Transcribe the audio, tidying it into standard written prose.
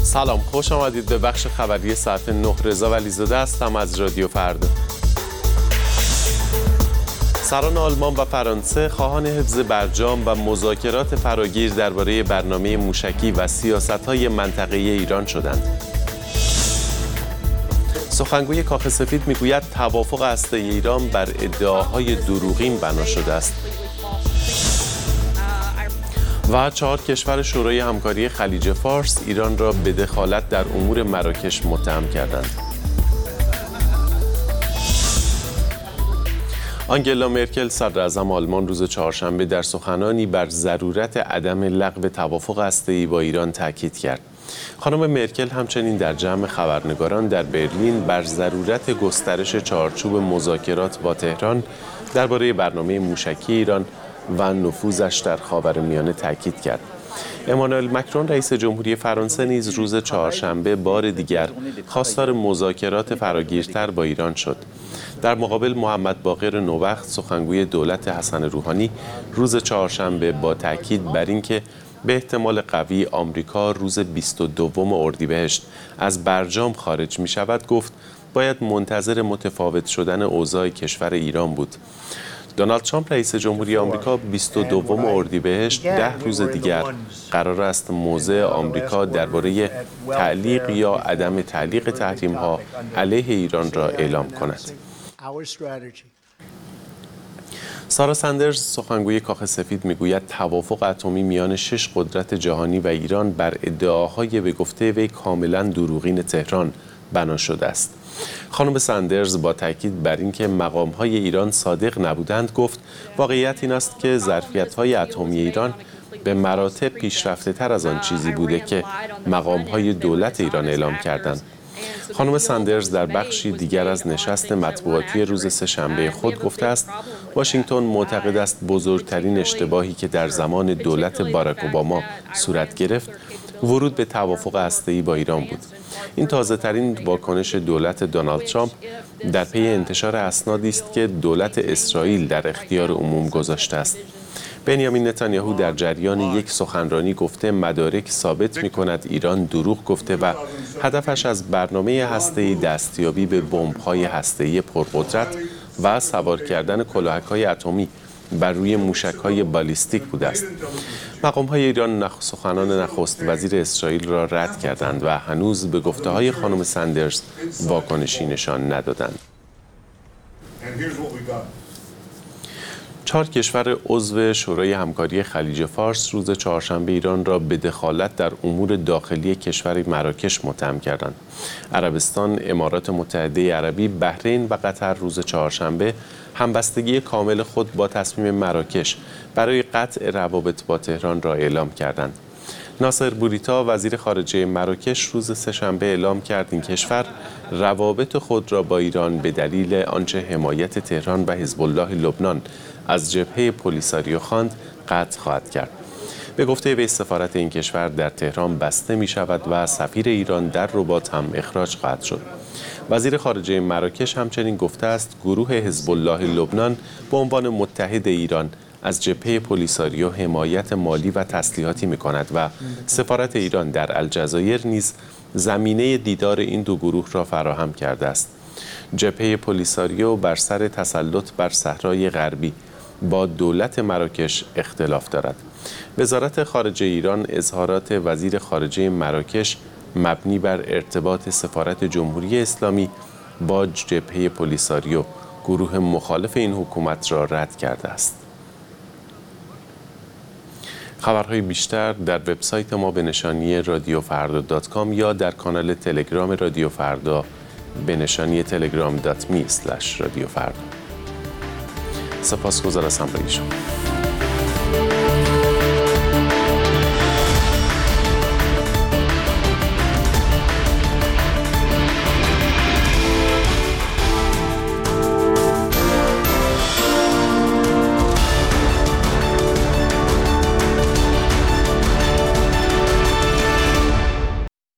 سلام، خوش آمدید به بخش خبری ساعت 9. رضا ولیزاده هستم از رادیو فردا. سران آلمان و فرانسه خواهان حفظ برجام و مذاکرات فراگیر درباره برنامه موشکی و سیاست‌های منطقه‌ای ایران شدند. سخنگوی کاخ سفید میگوید توافق هسته‌ای ایران بر ادعاهای دروغین بنا شده است. و 4 کشور شورای همکاری خلیج فارس ایران را به دخالت در امور مراکش متهم کردند. آنگلا مرکل صدراعظم آلمان روز چهارشنبه در سخنانی بر ضرورت عدم لغو توافق هسته‌ای با ایران تاکید کرد. خانم مرکل همچنین در جمع خبرنگاران در برلین بر ضرورت گسترش چارچوب مذاکرات با تهران درباره برنامه موشکی ایران و نفوذش در خاورمیانه تاکید کرد. امانوئل مکرون رئیس جمهوری فرانسه نیز روز چهارشنبه بار دیگر خواستار مذاکرات فراگیرتر با ایران شد. در مقابل محمد باقر نوبخت سخنگوی دولت حسن روحانی روز چهارشنبه با تاکید بر اینکه به احتمال قوی آمریکا روز 22 اردیبهشت از برجام خارج می شود گفت باید منتظر متفاوت شدن اوضاع کشور ایران بود. دونالد ترامپ رئیس جمهوری آمریکا 22 اردیبهشت 10 روز دیگر قرار است موضع آمریکا درباره تعلیق یا عدم تعلیق تحریم‌ها علیه ایران را اعلام کند. سارا سندرز سخنگوی کاخ سفید میگوید توافق اتمی میان 6 قدرت جهانی و ایران بر ادعاهای به گفته وی کاملا دروغین تهران بنا شده است. خانم سندرز با تاکید بر اینکه مقام‌های ایران صادق نبودند گفت واقعیت این است که ظرفیت‌های اتمی ایران به مراتب پیشرفته‌تر از آن چیزی بوده که مقام‌های دولت ایران اعلام کردند. خانم سندرز در بخشی دیگر از نشست مطبوعاتی روز سه‌شنبه خود گفته است واشنگتن معتقد است بزرگترین اشتباهی که در زمان دولت باراک اوباما صورت گرفت ورود به توافق هسته‌ای با ایران بود. این تازه‌ترین واکنش دولت دونالد ترامپ در پی انتشار اسنادی است که دولت اسرائیل در اختیار عموم گذاشته است. بنیامین نتانیاهو در جریان یک سخنرانی گفته مدارک ثابت می‌کند ایران دروغ گفته و هدفش از برنامه هسته‌ای دستیابی به بمب‌های هسته‌ای پرقدرت و سوار کردن کلاهک‌های اتمی بر روی موشک‌های بالیستیک بوده است. مقام‌های ایران سخنان نخست وزیر اسرائیل را رد کردند و هنوز به گفته‌های خانم سندرز واکنشی نشان ندادند. 4 کشور عضو شورای همکاری خلیج فارس روز چهارشنبه ایران را به دخالت در امور داخلی کشور مراکش متهم کردند. عربستان، امارات متحده عربی، بحرین و قطر روز چهارشنبه همبستگی کامل خود با تصمیم مراکش برای قطع روابط با تهران را اعلام کردند. ناصر بوریتا وزیر خارجه مراکش روز سه‌شنبه اعلام کرد این کشور روابط خود را با ایران به دلیل آنچه حمایت تهران و حزب الله لبنان از جبهه پلیساریو خواند قطع خواهد کرد. به گفته وی سفارت این کشور در تهران بسته می شود و سفیر ایران در رباط هم اخراج خواهد شد. وزیر خارجه مراکش همچنین گفته است گروه حزب الله لبنان به عنوان متحد ایران از جبهه پلیساریو حمایت مالی و تسلیحاتی می کند و سفارت ایران در الجزایر نیز زمینه دیدار این دو گروه را فراهم کرده است. جبهه پلیساریو بر سر تسلط بر صحرای غربی با دولت مراکش اختلاف دارد. وزارت خارجه ایران اظهارات وزیر خارجه مراکش مبنی بر ارتباط سفارت جمهوری اسلامی با جبهه پلیساریو گروه مخالف این حکومت را رد کرده است. خبرهای بیشتر در وبسایت ما به نشانی radiofrda.com یا در کانال تلگرام رادیو فردا به نشانی telegram.me/radiofrda. سپاسگزار از همراهی شما.